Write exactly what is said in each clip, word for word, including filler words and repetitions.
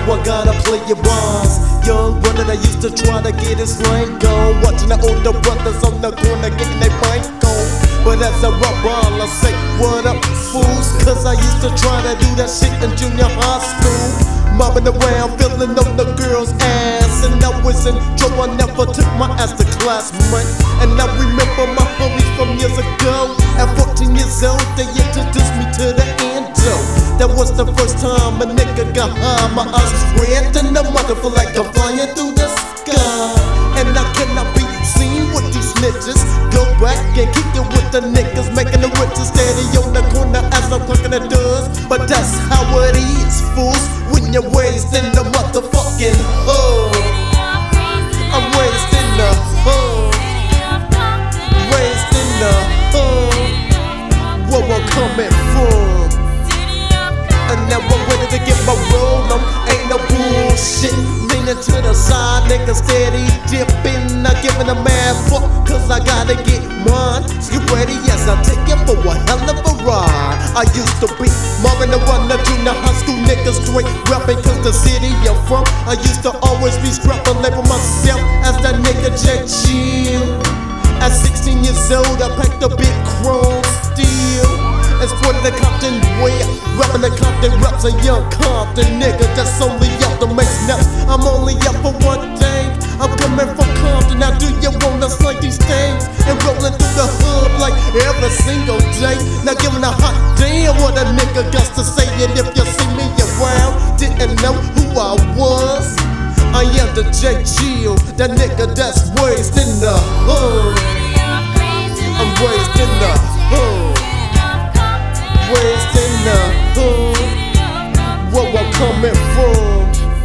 I gotta play it wise. Young brother that used to try to get his slang on, watching the older brothers on the corner getting their bank on. But as a rock ball, I say, what up, fools? Cause I used to try to do that shit in junior high school. Mobbing around, feeling on the girl's ass. And I was in trouble, I never took my ass to class, man. And I remember my homies from years ago. At fourteen years old, they introduced me to the endo. That was the first time a nigga got high. My eyes red and the mother feel like I'm flying through the sky. And I cannot be seen with these snitches. Go back and kick it with the niggas, making the riches steady on the corner as I'm clicking the doors. But that's how it is, fools, when you're raised in the motherfucking hood. I'm raised in the hood, raised in the hood, where I'm coming from. And now I'm ready to get my roll on, ain't no bullshit. Leaning to the side, nigga steady dipping. Not giving a mad fuck, cause I gotta get mine. So you ready? Yes, I'll take you for a hell of a ride. I used to be Marvin the Runner, junior high school niggas straight rapping. Cause the city I'm from, I used to always be scrapping, label myself as that nigga J Chill. At sixteen years old, I packed a big chrome steel and sported the Compton way, rapping the Compton raps, a young Compton nigga that's only out to make snaps. I'm only out for one thing, I'm coming from Compton. Now do you wanna slide these things and rolling through the hood like every single day? Now giving a hot damn what a nigga got to say. And if you see me around, didn't know who I was, I am the J Chill, that nigga that's raised in the hood. I'm raised in the hood, raised in the hood, where I'm coming from.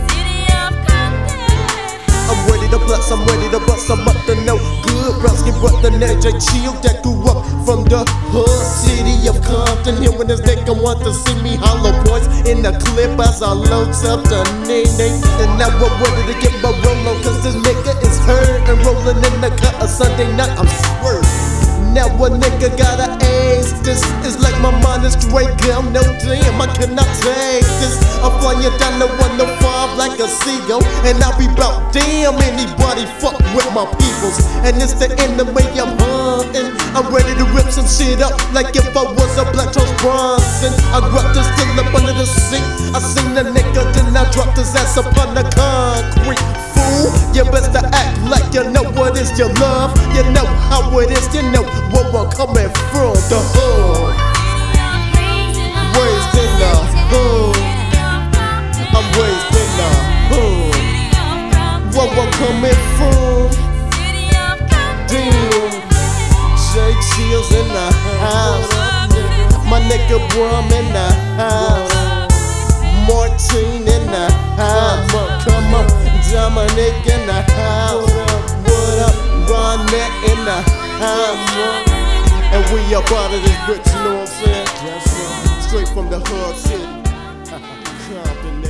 I'm ready to bless, I'm ready to bust, I'm up to no good. Brownskin brother named J Chill that grew up from the hood city of Compton. Here when this nigga want to see me hollow points in the clip as I loads up the nene. And now I'm ready to get my roll on, cause this nigga is hurt and rolling in the cut a Sunday night. I'm swerved. Now a nigga got an ace. This is like my mind is straight down. No damn, I cannot take this. I'm flying down the one oh five like a seagull, and I'll be bout damn anybody fuck with my peoples. And it's the enemy I'm hunting. I'm ready to rip some shit up like if I was a Black Charles Bronson. I grabbed this still up under the seat. I seen the nigga, then I dropped his ass upon the concrete. Fool, you best to act like you know what is your love. You know how it is, you know where I'm coming from. The hood, raised in the hood, I'm raised in the hood, where I'm coming from. Damn, J Chill's in the house, my nigga Brum in the house, Martine in the house, come on, Dominic in the house, what up, Ronette in the house. And we up out of this bitch, you know what I'm saying? Straight from the hood city. Compton.